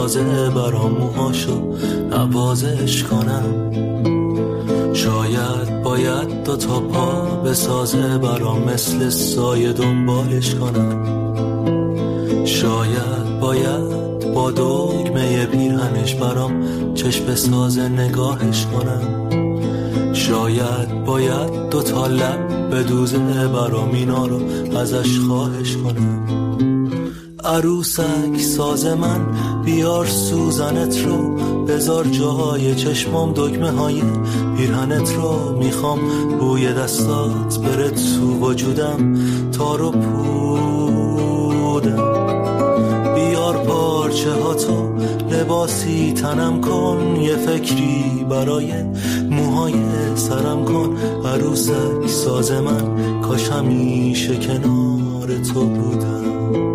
بسازه برام موهاشو نوازش کنم. شاید باید 2 تا پا بسازه برام مثل سایه دنبالش کنم. شاید باید با دگمه پیرهنش برام چشم بسازه نگاهش کنم. شاید باید 2 تا لب بدوزه برام اینا رو ازش خواهش کنم. عروسک ساز من بیار سوزنت رو، بذار جاهای چشمام دگمه های پیرهنت رو. میخوام بوی دستات بره تو وجودم، تارو پودم. بیار پارچه ها تو لباسی تنم کن، یه فکری برای موهای سرم کن. عروسک ساز من کاش همیشه کنار تو بودم.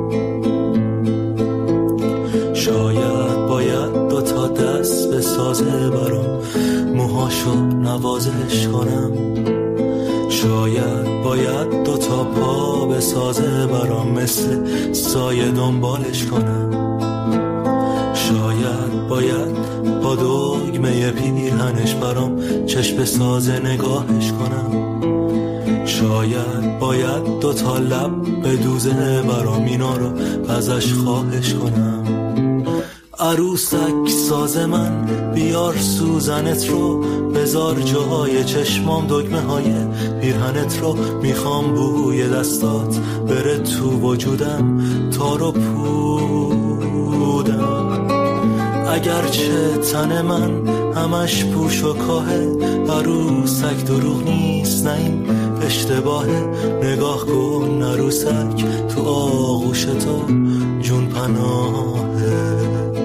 شاید باید 2 تا دست بسازه برام موهاشو نوازش کنم. شاید باید 2 تا پا بسازه برام مثل سایه دنبالش کنم. شاید باید با دگمه پیرهنش برام چشم بسازه نگاهش کنم. شاید باید 2 تا لب بدوزه برام اینا رو ازش خواهش کنم. عروسک ساز من بیار سوزنت رو، بذار جاهای چشمام دگمه های پیرهنت رو. میخوام بوی دستات بره تو وجودم، تارو پودم. اگرچه تن من همش پوش و کاهه، عروسک دروغ نیست نه این اشتباهه. نگاه کن عروسک تو آغوش تو جون پناهه.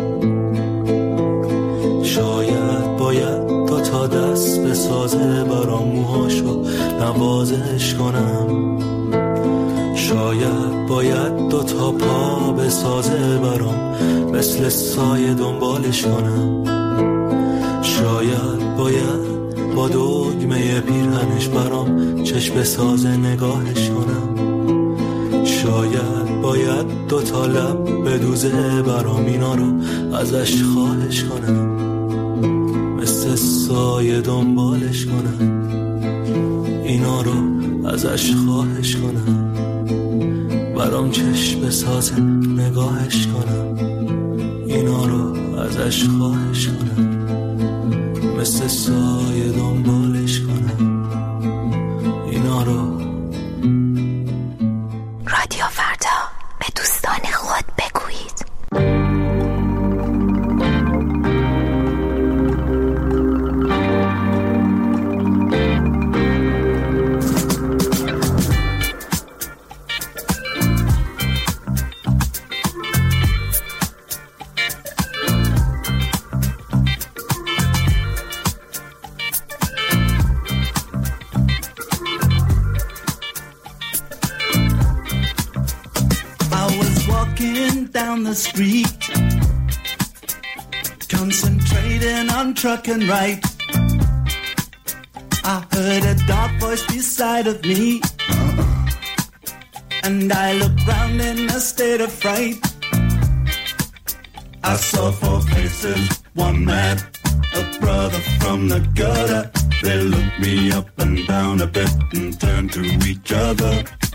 شاید باید 2 تا دست بسازه برام موهاشو نوازش کنم. شاید باید 2 تا پا بسازه برام مثل سایه دنبالش کنم. شاید باید با دگمه پیرهنش برام چشم بسازه نگاهش کنم. شاید باید 2 تا لب بدوزه برام اینا رو ازش خواهش کنم. مثل سایه دنبالش کنم، اینا رو ازش خواهش کنم. برام چشم بسازه نگاهش کنم، اینا رو ازش خواهش کنم. مثل سایه دنبالش کنم، اینا رو. رادیو فردا، به دوستان خود بگویید. The street, concentrating on truck and right. I heard a dark voice beside of me, and I looked round in a state of fright. I saw 4 faces, one man, a brother from the gutter. They looked me up and down a bit and turned to each other.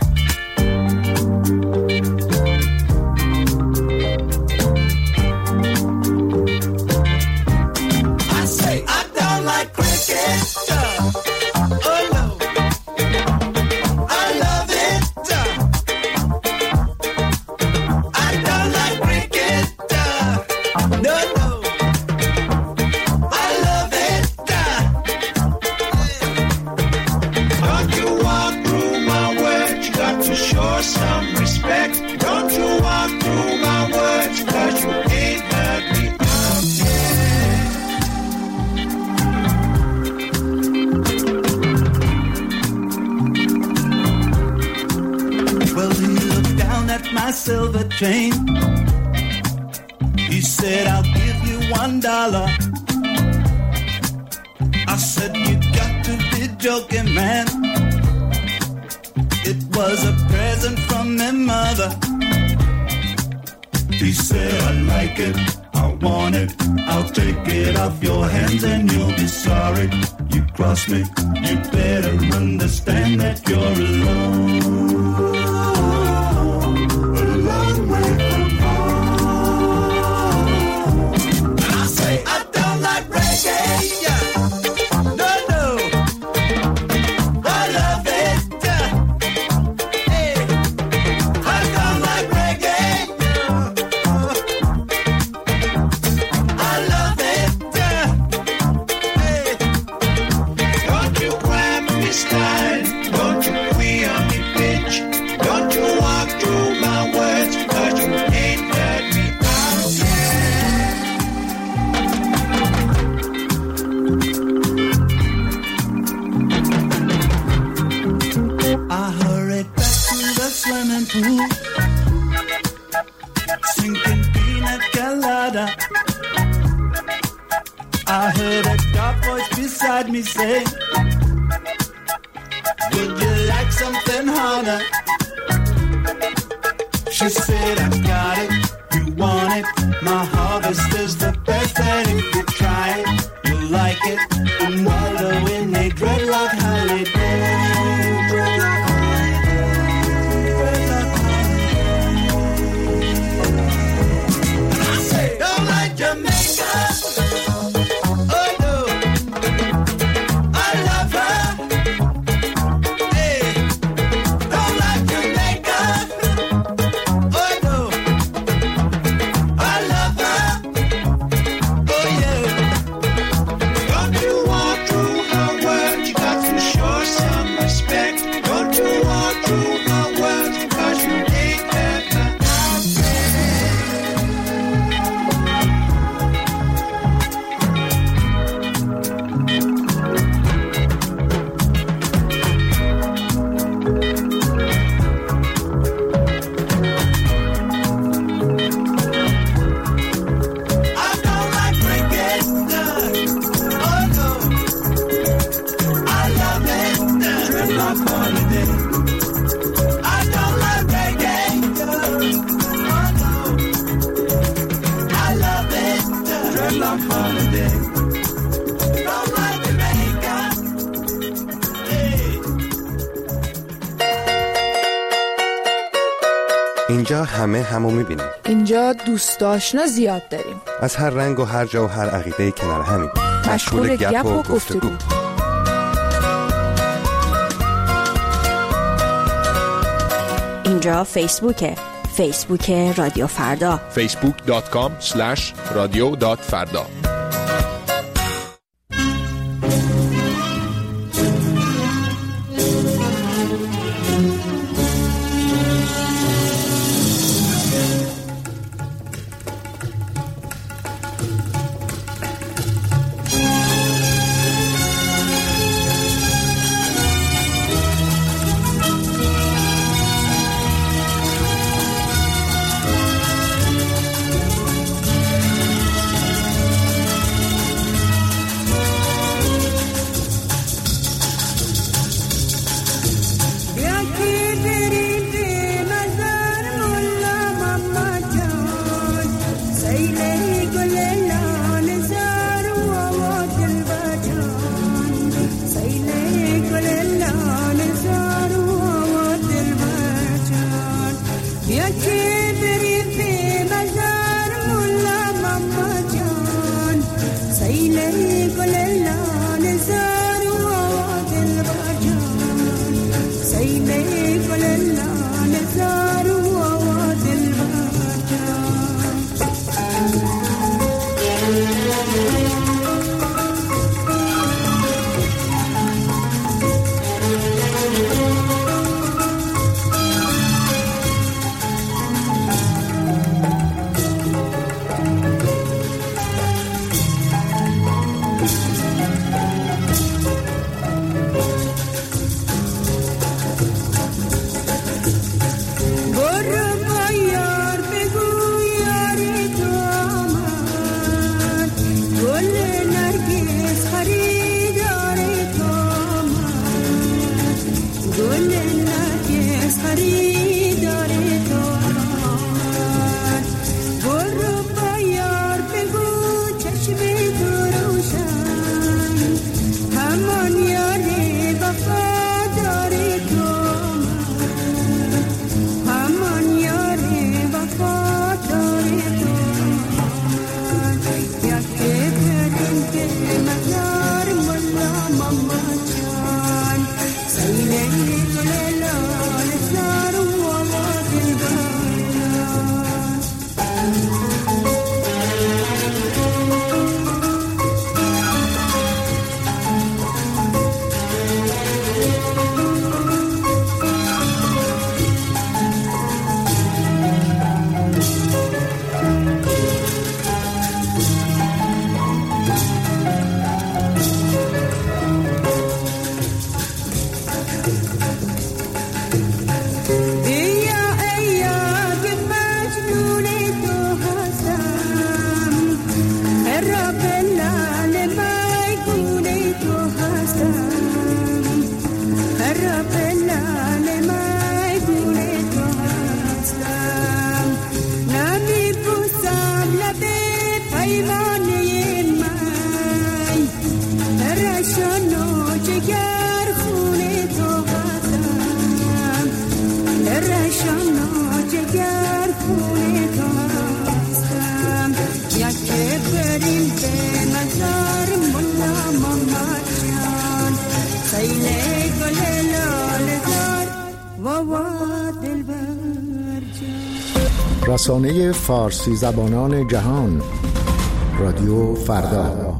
Silver chain. He said, I'll give you $1. I said, you got to be joking, man. It was a present from my mother. He said, I like it, I want it, I'll take it off your hands and you'll be sorry you crossed me. You better understand that you're alone, a long way from home. And I say I don't like reggae, yeah. No, no, I love it, yeah. Hey, I don't like reggae, I love it, yeah. Hey, don't you grab me style, don't you queer on me bitch, don't you walk through my words, 'cause you ain't heard me out yet. I hurried back to the swimming pool, sinking pina colada. I heard a dark voice beside me say, would you like something harder? She said, I got it, you want it. My harvest is the best, and if you try it, you'll like it. And wallow in a dreadlock holiday. Dreadlock holiday, dreadlock holiday. And I say, don't like Jamaica. Oh no, I love her. Hey, don't like Jamaica. Oh no, I love her. Oh yeah. Don't you walk through her words? You got to show some respect. Don't you walk through her words? 'Cause you ain't heard her out I don't like reggae. Oh no, I love it. Dreadlock holiday. I don't like reggae. Oh no, I love it. Dreadlock holiday. Don't like Jamaica. Hey. اینجا همه همو میبینیم. اینجا دوست آشنا زیاد داریم. از هر رنگ و هر جا و هر عقیده کنار همیم. مشغول گپ و گفتگو. اینجا فیسبوکه، فیسبوک رادیو فردا. facebook.com/radio.farda. رسانه فارسی زبانان جهان، رادیو فردا.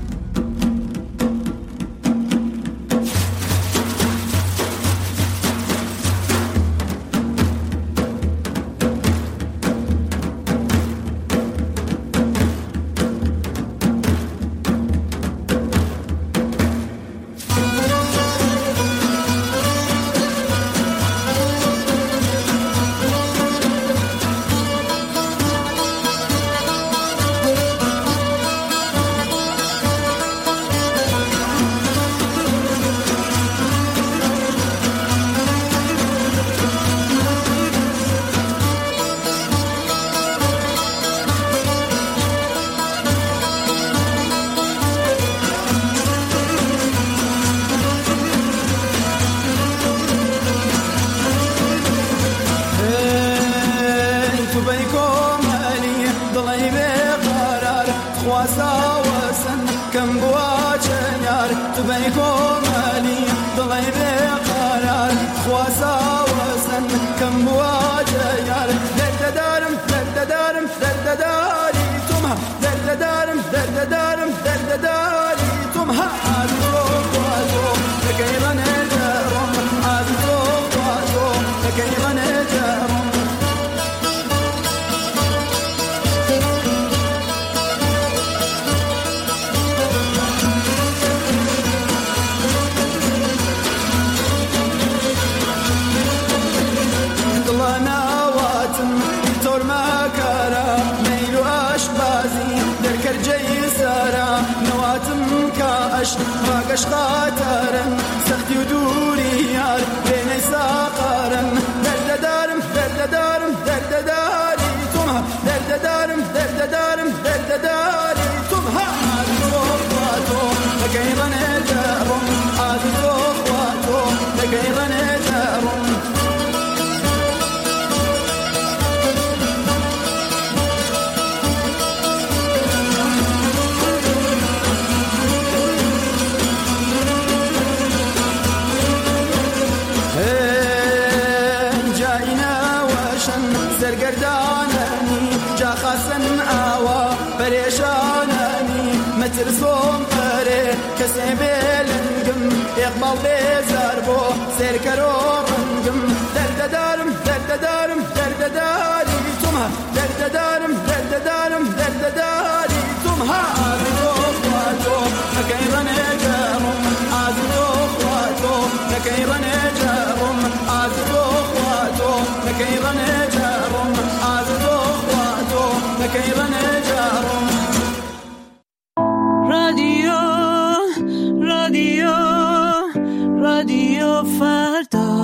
راقش خاطرن سختی و دوری یار بین ساقارن درد دارم درد دارم درد داری توم ها درد دارم درد دارم درد داری توم ها آدو خواتو لقیبن جارم آدو خواتو لقیبن جارم ترسوم قره کسی بلنگم اقبال بیزار بو سرکرو رنگم درد دارم درد دارم درد داری توم ها درد دارم درد دارم درد داری توم ها آدو خواتو لقیبن جارم آدو خواتو لقیبن جارم آدو خواتو لقیبن جارم آدو خواتو لقیبن جارم رادیو فردا.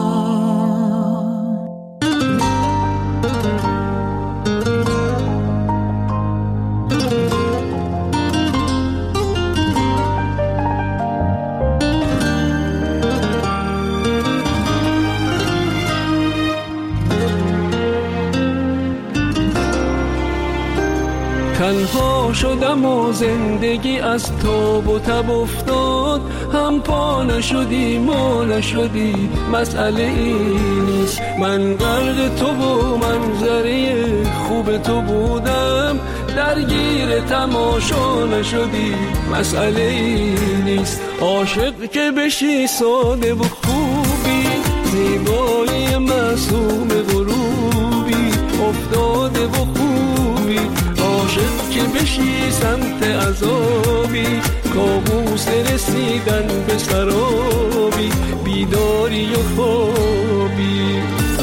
تنها شدم و زندگی از تاب و تب افتاد، هم پا نشدی ما نشدی مسئله ای نیست. من غرق تو و منظره خوب تو بودم، درگیر تماشا نشدی مسئله ای نیست. عاشق که بشی ساده و خوبی، زیبایی معصوم غروبی افتاده و خوبی. عاشق که بشی سمت عذابی، کابوس رسیدن به سرابی، بیداری و خوابی.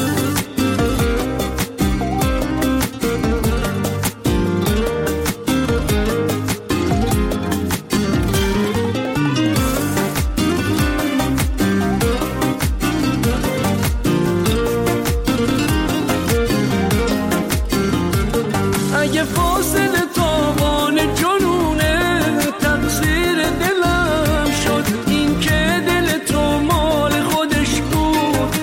اگه فاصله تاوان جنونه، تقصیر دلم شد این که دل تو مال خودش بود.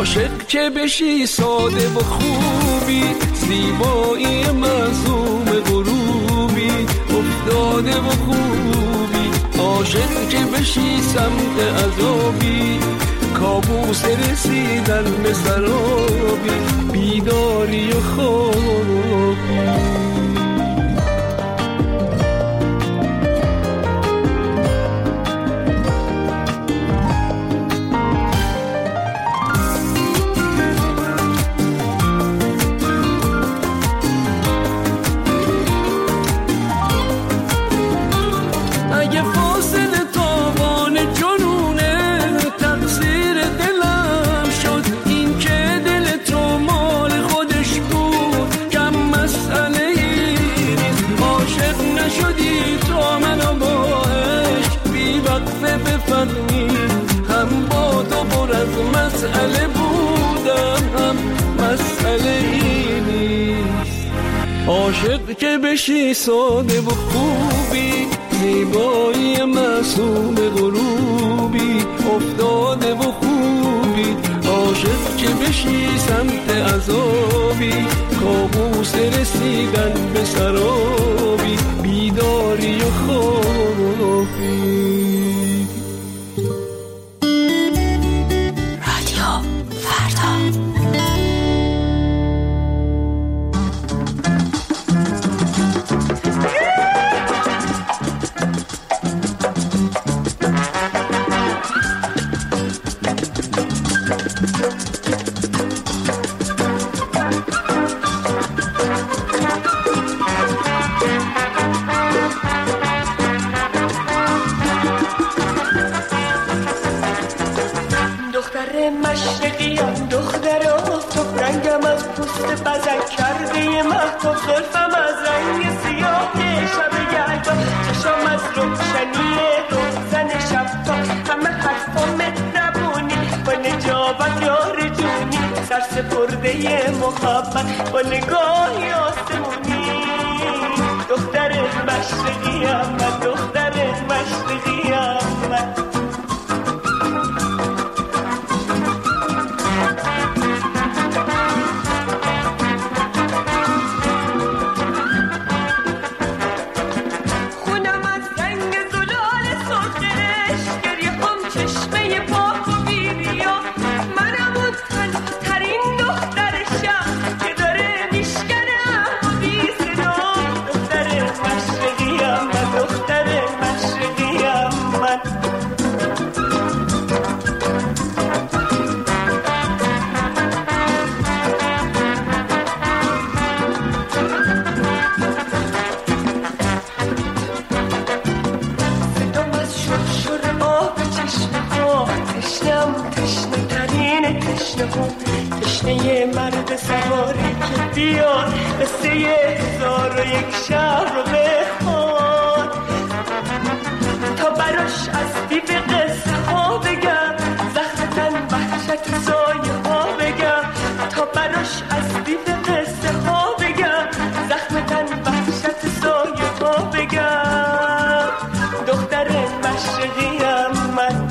عاشق که بشی ساده و خوبی، زیبایی معصوم غروبی، افتاده و خوبی. عاشق که بشی سمت عذابی، کابوس رسیدن به سرابی، بیداری و خوابی. اگه فاصله تاوان جنونه، تقصیر دلم شد این که دل تو مال خودش بود. کم مسئله ای نیست عاشق نشدی تا منو با عشق بی وقفه بفهمی. هم با تو پر از مسئله بودم، هم مسئله ای نیست. عاشق که بشی ساده و خوبی، زیبایی معصوم غروبی، افتاده و خوبی. عاشق که بشی سمت عذابی، کابوس رسیدن به سرابی، بیداری و خوابی. رادیو فردا. مشرقیم دختر آفتاب، رنگم از پوست بزن کرده مهتاب، زلفم از رنگ سیاه شب یلدا، چشم از روشنی روزن شبتاب. همه حرفام مهربونی با نجابت یار جونی، سرسپرده محبت با نگاهی آسمونی. دختر مشرقیم من، دختر مشرقیم من. تشنه مرد سواری که بیاد قصه 1001 شب رو بخواد، تا براش از دیو قصه ها بگم، زخم تن وحشت سایه ها بگم. تا براش از دیو قصه ها بگم، زخم تن وحشت سایه ها بگم. دختر مشرقیم من.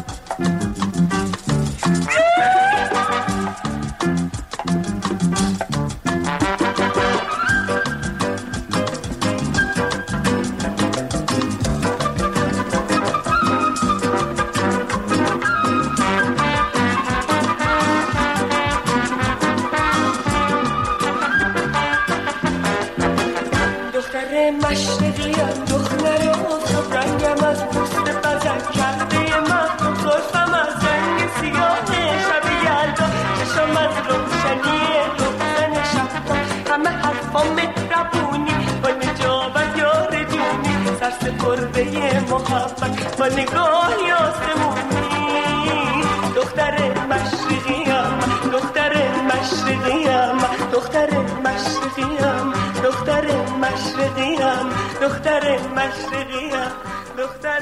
مشرقیم دختر آفتاب، رنگم از پوست بزن کرده مهتاب، زلفم از رنگ سیاه شب یلدا، چشم از روشنی روزن شبتاب. همه حرفام مهربونی با نجابت یار جونی، سرسپرده محبت با نگاهی آسمونی. دختر مشرقیم، دختر مشرقیم، دختر مشرقیم، دختر مشرقیم، دختر مشرقیم، دختر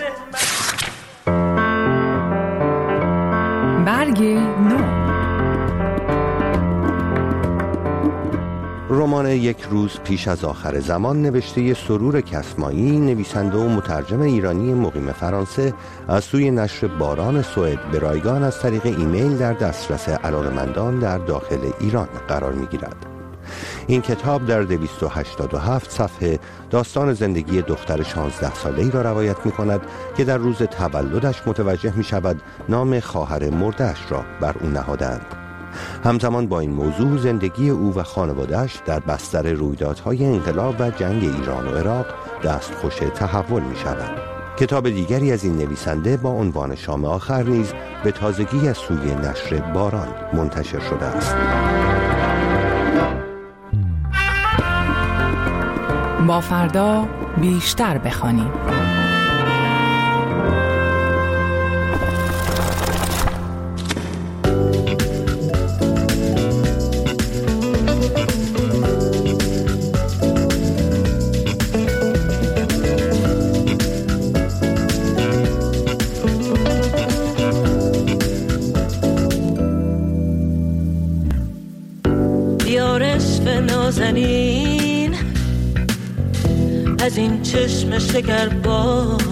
برگ نو. رمان یک روز پیش از آخر زمان نوشته سرور کسمایی، نویسنده و مترجم ایرانی مقیم فرانسه، از سوی نشر باران سوئد به رایگان از طریق ایمیل در دسترس علاقه‌مندان در داخل ایران قرار می‌گیرد. این کتاب در 287 صفحه داستان زندگی دختر 16 ساله‌ای را روایت می‌کند که در روز تولدش متوجه می‌شود نام خواهر مرده‌اش را بر او نهادند. همزمان با این موضوع زندگی او و خانواده‌اش در بستر رویدادهای انقلاب و جنگ ایران و عراق دستخوش تحول می‌شود. کتاب دیگری از این نویسنده با عنوان شام آخر نیز به تازگی از سوی نشر باران منتشر شده است. با فردا بیشتر بخوانیم. نازنین از این چشم شکربار،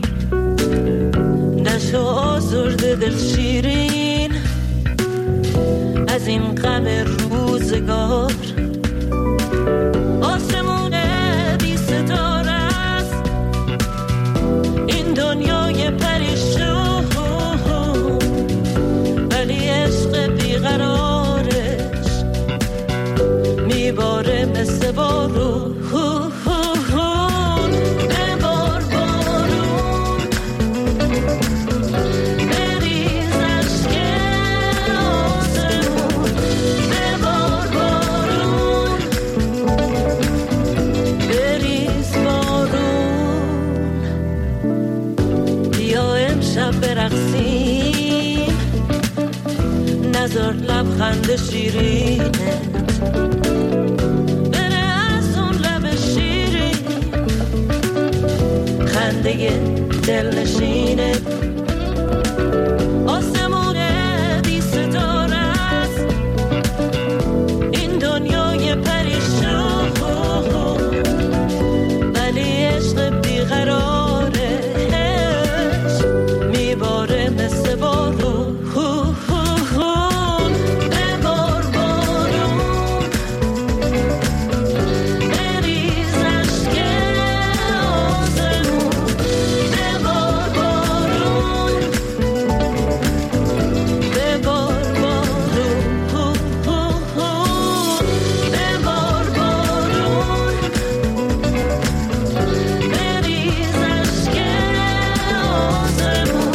نشو آزرده دل شیرین از این غم روزگار. آسمون بی ستاره است این دنیای پریشون، ولی عشق بیقرارش میباره مثل بارون. برقصیم نظر لبخند شیرینت بره از اون لب شیرین، خنده دل نشینت. آسمون بی ستاره است این دنیای پریشون، ولی عشق بیقرار مثل بارون. ببار بارون بریز عشق آسمون، ببار بارون ببار بارون ببار بارون بریز عشق آسمون.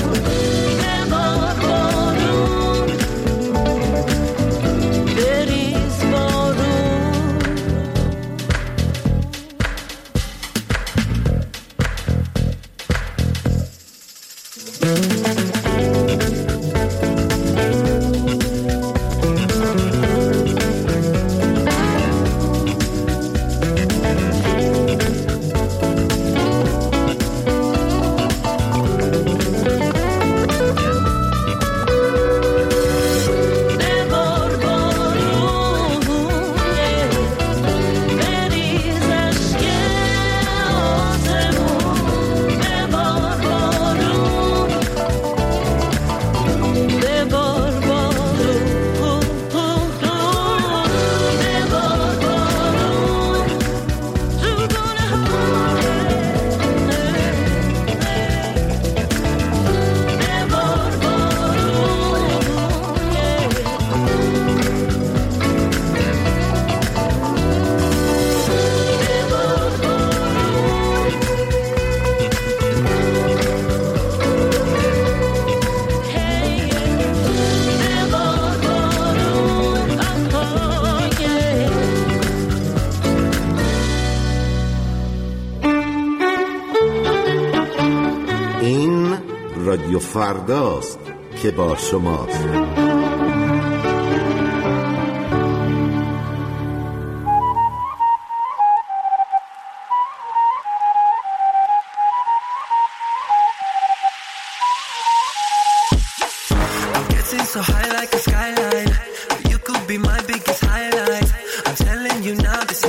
رادیو فرداست که با شماست. So high like a skyline, you could be my biggest highlight. I'm telling you now, this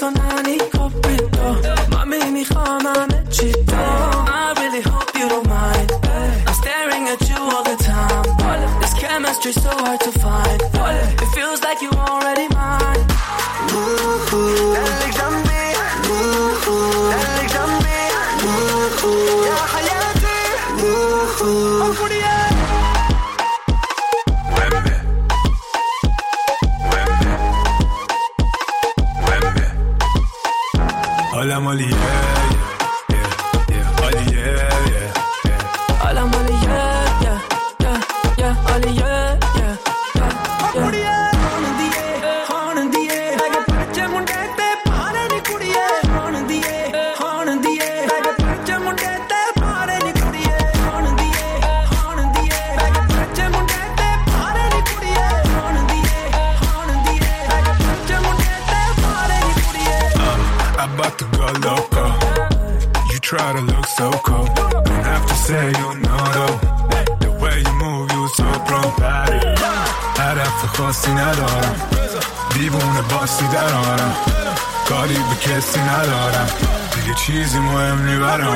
تو ننی کپیتو مامی میخوام همه چی تو I really hope you don't mind I'm staring at you all the time This chemistry's so hard to find It feels like you already mine دلك جنبي دلك جنبي يا حياتي Hola Molly, yeah, yeah, yeah, Molly, yeah, yeah, yeah. Hola Molly, yeah, yeah, yeah, yeah, Molly, yeah, yeah, yeah. Horn in the air, I get pache munde te paare ni kudiye. Horn in the air, I get pache munde te paare ni kudiye. Horn in the air, I get pache munde te paare ni kudiye. Horn in the air, I get pache munde te paare ni kudiye. I'm about to go loco. You try to look so cool. Don't have to say you know though. The way you move, you so pro. هدف خاصی ندارم دیوونه باسی درارم کاری به کسی ندارم دیگه چیزی مهم نی برام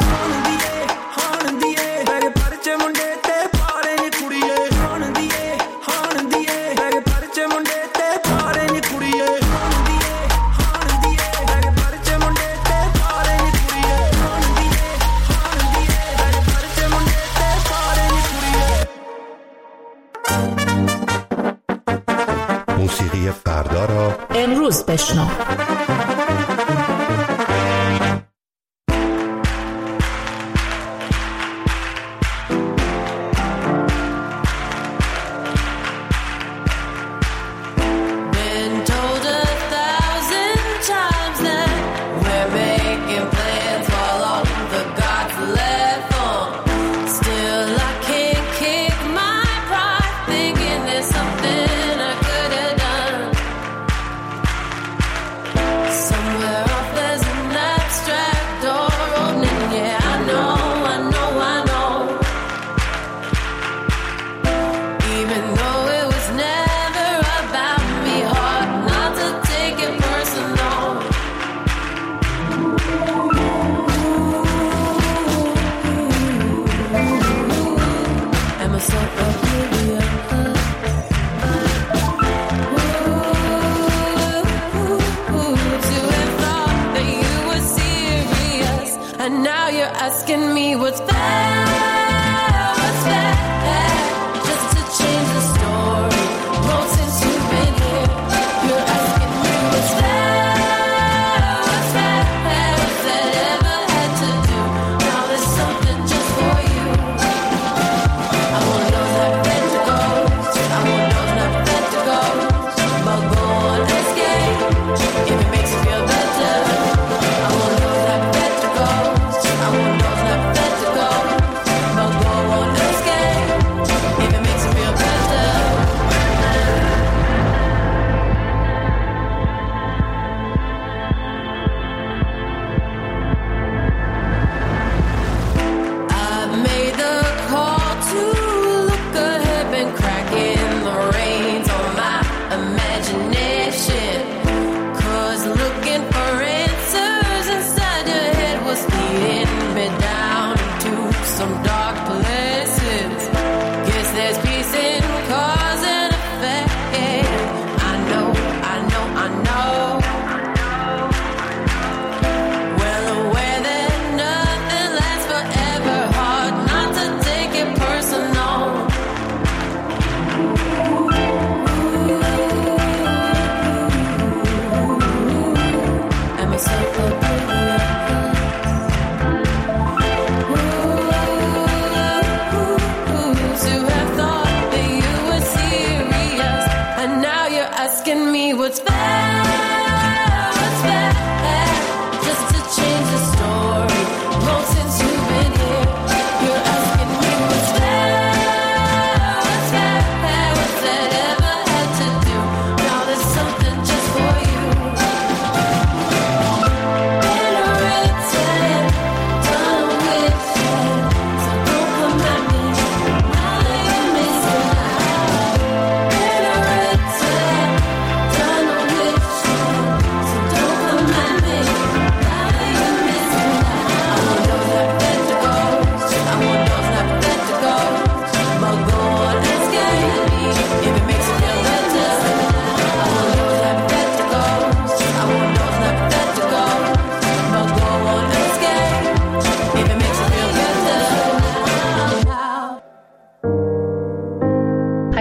موسیقی فردا را امروز بشنو. And now you're asking me what's fair, just to change the story. Well, since you've been here, you're asking me what's fair, what's that ever had to do? Now there's something just for you. I want those not fit to go, I want those not fit to go, but go on and escape if it makes you feel better. I want those not fit to go, I want those not fit to go.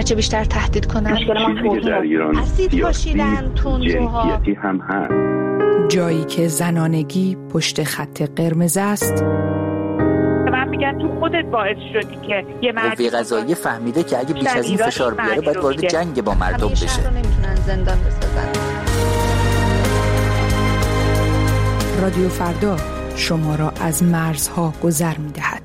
هرچه بیشتر تهدید کنن. مشکل ما توهین در ایران اسید پاشیدن، تندروها، جنسیتی هم هست. جایی که زنانگی پشت خط قرمز است. من میگن تو خودت باعث شدی که یه مرد قوه قضاییه فهمیده که اگه بیش از این فشار بیاره باید وارد جنگ با مردم بشه. شهر رو نمیتونن زندان بسازن. رادیو فردا شما را از مرزها گذر می‌دهد.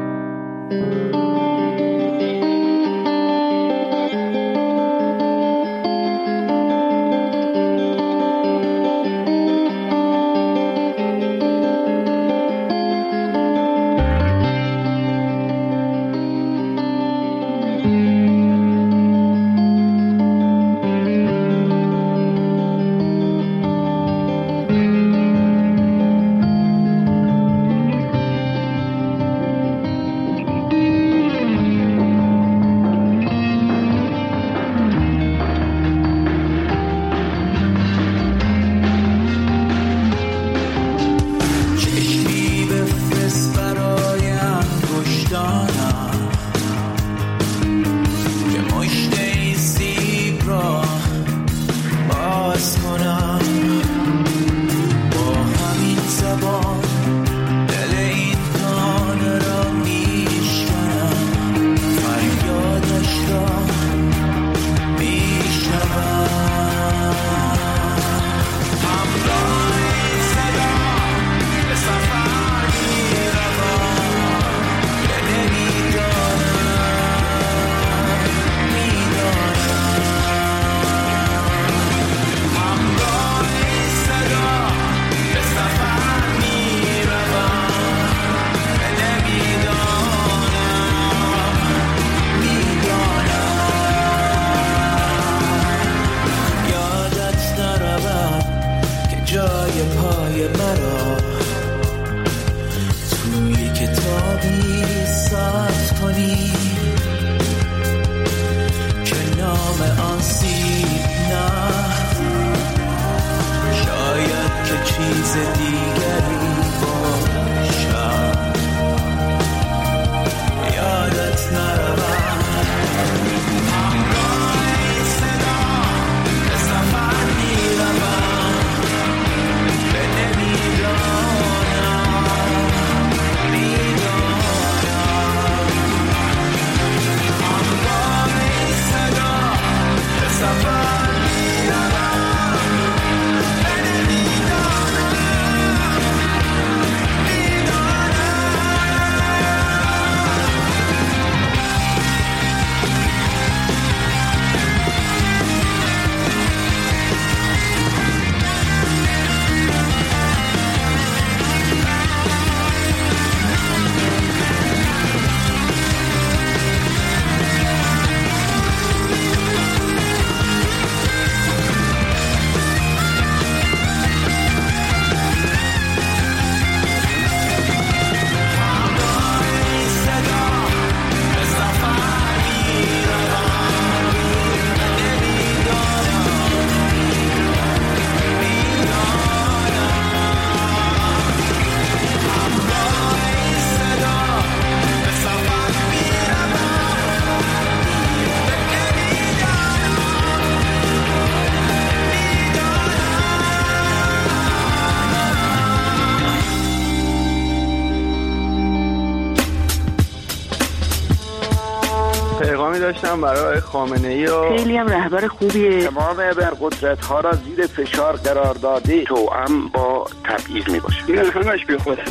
پیغامی داشتم برای خامنه‌ای و خیلی هم رهبر خوبیه. تمام ابرقدرت ها را زیر فشار قرار داده، توأم با تبعیض میباشه. این همش بیخوده.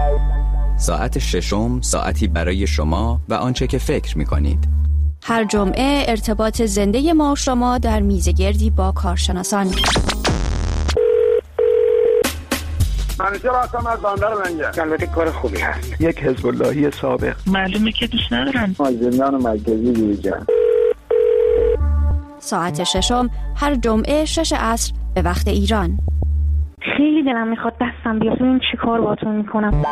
ساعت ششم، ساعتی برای شما و آنچه که فکر میکنید. هر جمعه ارتباط زنده ما و شما در میزگردی با کارشناسان. منیجر هستم از بندر منجر. البته کار خوبی هست. یک حزب اللهی سابق. معلومه که دوست ندارن. زندان مرکزی دیویژن. ساعت ششم هر جمعه 6 عصر به وقت ایران. خیلی دلم میخواد دستم بیاد ببین چی کار باتون میکنم.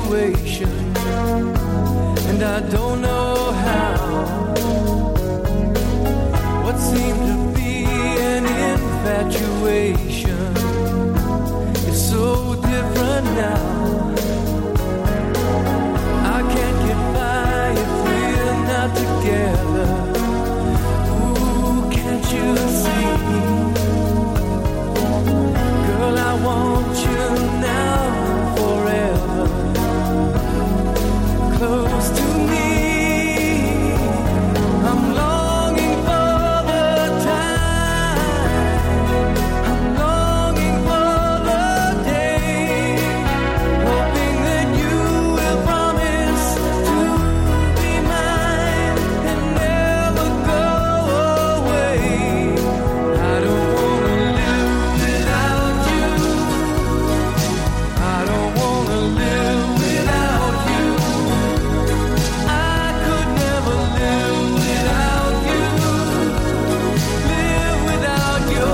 situation, and I don't know how. What seemed to be an infatuation is so different now. I can't get by if we're not together. Ooh, can't you see? Girl, I want you now forever, close to me. I'm longing for the time, I'm longing for the day, hoping that you will promise to be mine and never go away. I don't wanna live without you, I don't wanna live without you, I could never live without you, live without your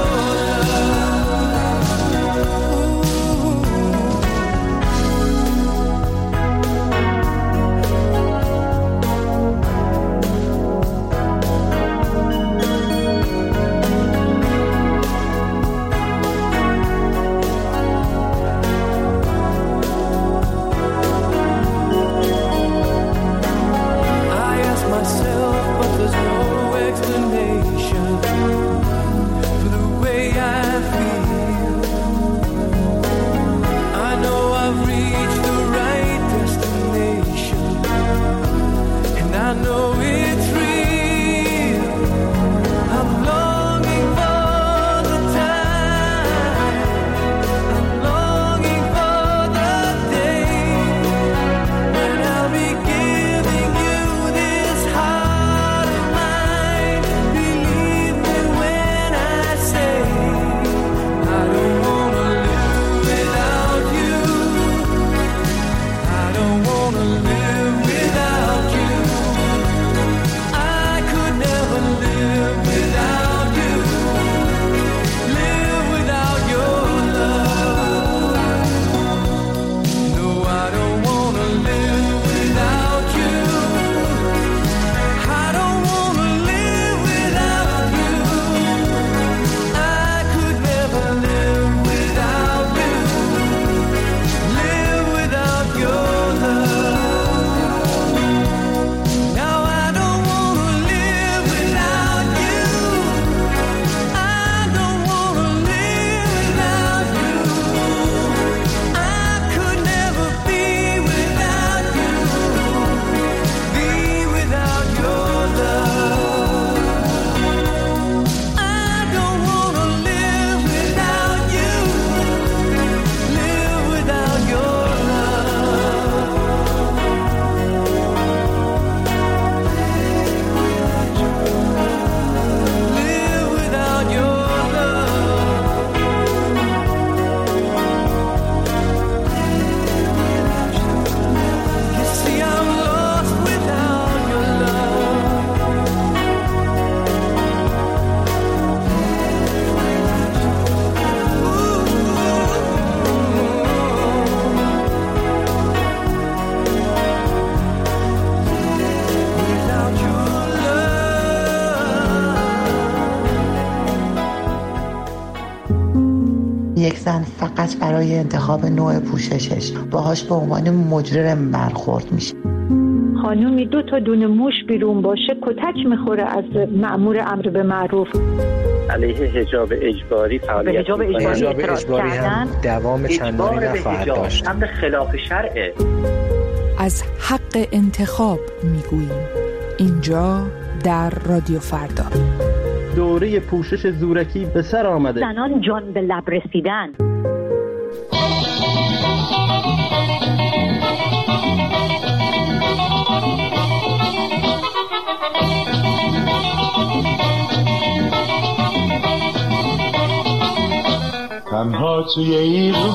I ask myself, but there's no explanation for the way I feel. I know I've reached the right destination, and I know it's real. I'm longing for the time, I'm longing for the day when I'll be giving you this heart of mine. Believe me when I say I don't wanna live without you, I don't wanna live without you, I could never live without you, live without your love. No, I don't wanna live without you, I don't wanna live without you, I could never live without you, live without your love. Now I don't wanna live without you, I don't wanna live without you, I could never be without you, be without your love. I don't wanna live without you, live without your love. Live without your love. You see, I'm lost without your یک زن فقط برای انتخاب نوع پوششش باهاش به عنوان مجرم برخورد میشه. خانومی 2 تا دونه موش بیرون باشه کتک میخوره از مأمور امر به معروف. علیه حجاب اجباری فعالیت حجاب اجباری هم دوام چندانی نخواهد داشت. امر خلاف شرعه. از حق انتخاب میگوییم اینجا در رادیو فردا. دوره پوشش زورکی به سر آمده. زنان جان به لب رسیدن. تنها توی ایران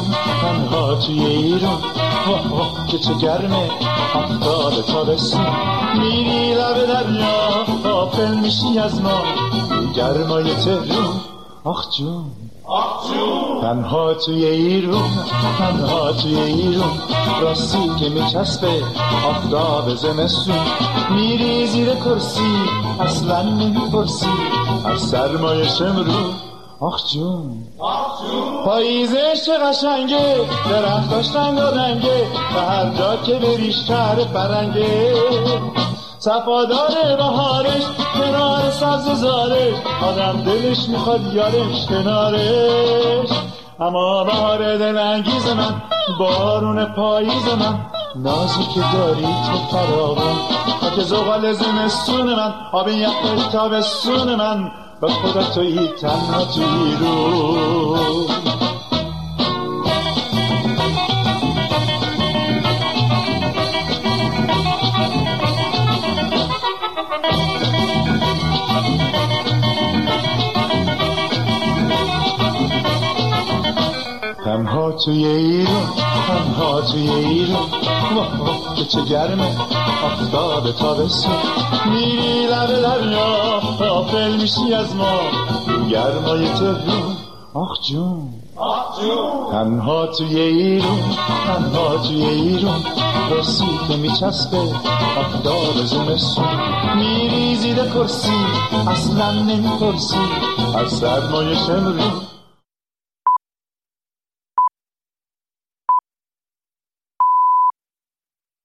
که چه گرمه هفتاد تابستون میری لب دریا غافل میشی از ما گرمای تهرون آخ جون تنها توی ایرون، تنها توی ایرون، راستی که میچسبه آفتاب زمستون. میری زیر کرسی اصلا نمیپرسی از سرمایش امرون. آخ جون پاییزش چه قشنگه، درختاش رنگارنگه و هر جا که بریش کره فرنگه. صفادار بهارش کنار سبز زارش، آدم دلش میخواد یارش کنارش. اما بهار دلانگیز من، بارون پاییز من، نازی که داری تو فراوان. خاک زغال زمستون من، آب یخش تابستون من، به خدا تویی تنها تویی رو. تنها توی ایران، تنها توی ایران، واه واه که چه گرمه آفتاب تابستون. میری لب دریا غافل میشی از ما گرمای تهرون. آخ جون تنها توی ایران، تنها توی ایران، راستی که میچسبه آفتاب زمستون. میری زیر کرسی اصلا نمیپرسی از سرمایش امرون.